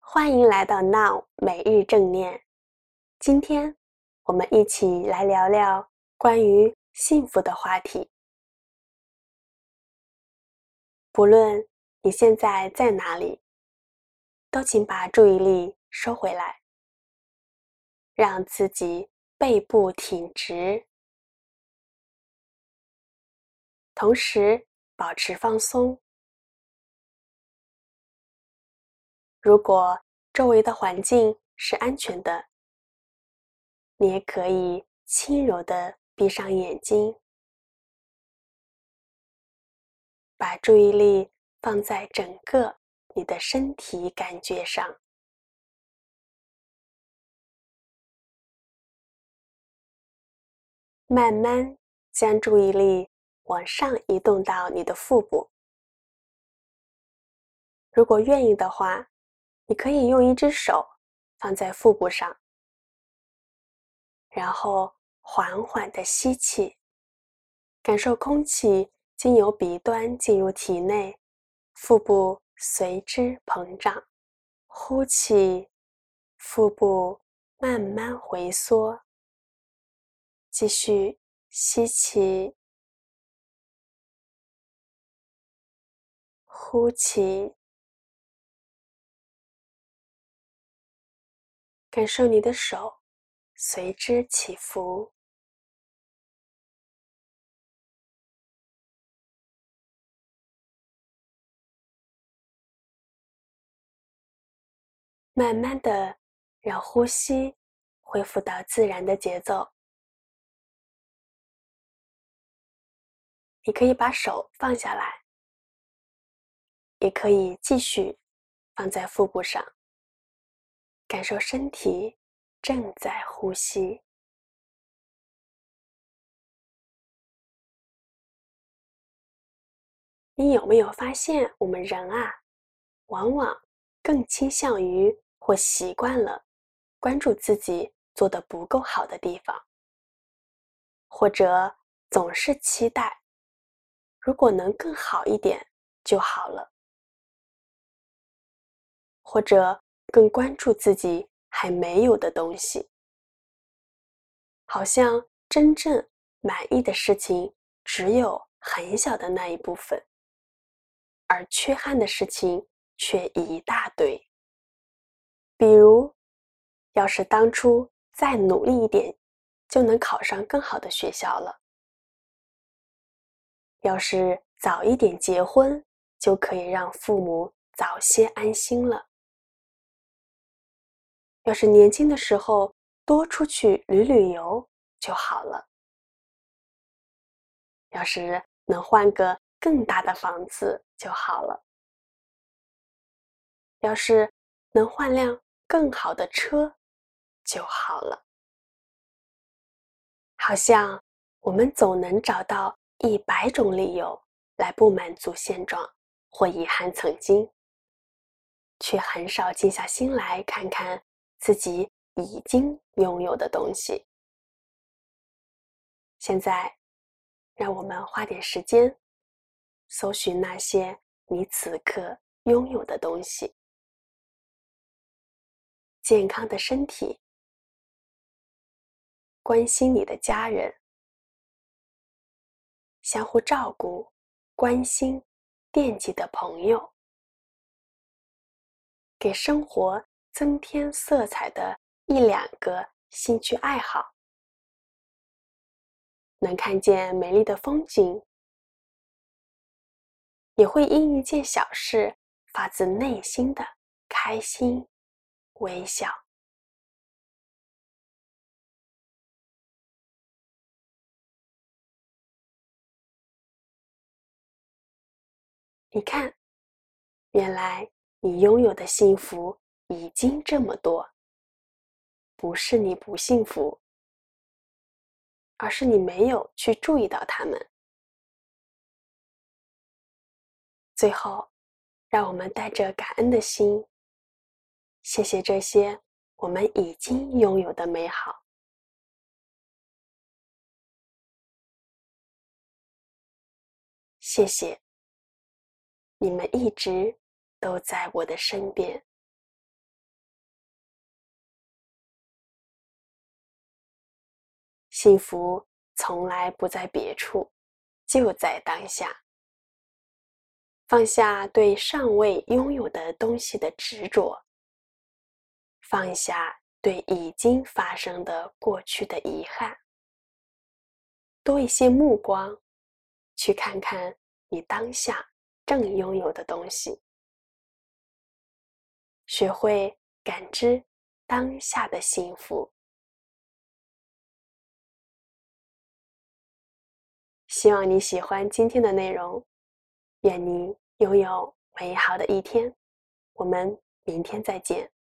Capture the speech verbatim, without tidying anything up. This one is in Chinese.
欢迎来到 Now 每日正念。今天我们一起来聊聊关于幸福的话题。不论你现在在哪里，都请把注意力收回来，让自己背部挺直，同时保持放松。如果周围的环境是安全的，你也可以轻柔地闭上眼睛，把注意力放在整个你的身体感觉上。慢慢将注意力往上移动到你的腹部。如果愿意的话，你可以用一只手放在腹部上，然后缓缓地吸气，感受空气经由鼻端进入体内，腹部随之膨胀。呼气，腹部慢慢回缩。继续吸气，呼气，感受你的手随之起伏。慢慢的让呼吸恢复到自然的节奏。你可以把手放下来，也可以继续放在腹部上，感受身体正在呼吸。你有没有发现，我们人啊，往往更倾向于或习惯了关注自己做得不够好的地方，或者总是期待如果能更好一点就好了，或者更关注自己还没有的东西，好像真正满意的事情只有很小的那一部分，而缺憾的事情却一大堆。比如，要是当初再努力一点，就能考上更好的学校了；要是早一点结婚，就可以让父母早些安心了；要是年轻的时候多出去旅旅游就好了；要是能换个更大的房子就好了；要是能换辆更好的车就好了。好像我们总能找到一百种理由来不满足现状或遗憾曾经，却很少静下心来看看自己已经拥有的东西。现在，让我们花点时间，搜寻那些你此刻拥有的东西：健康的身体，关心你的家人，相互照顾、关心、惦记的朋友，给生活增添色彩的一两个兴趣爱好，能看见美丽的风景，也会因一件小事发自内心的开心微笑。你看，原来你拥有的幸福已经这么多，不是你不幸福，而是你没有去注意到它们。最后，让我们带着感恩的心，谢谢这些我们已经拥有的美好。谢谢，你们一直都在我的身边。 幸福从来不在别处，就在当下。放下对尚未拥有的东西的执着，放下对已经发生的过去的遗憾，多一些目光，去看看你当下正拥有的东西，学会感知当下的幸福。希望你喜欢今天的内容，愿你拥有美好的一天。我们明天再见。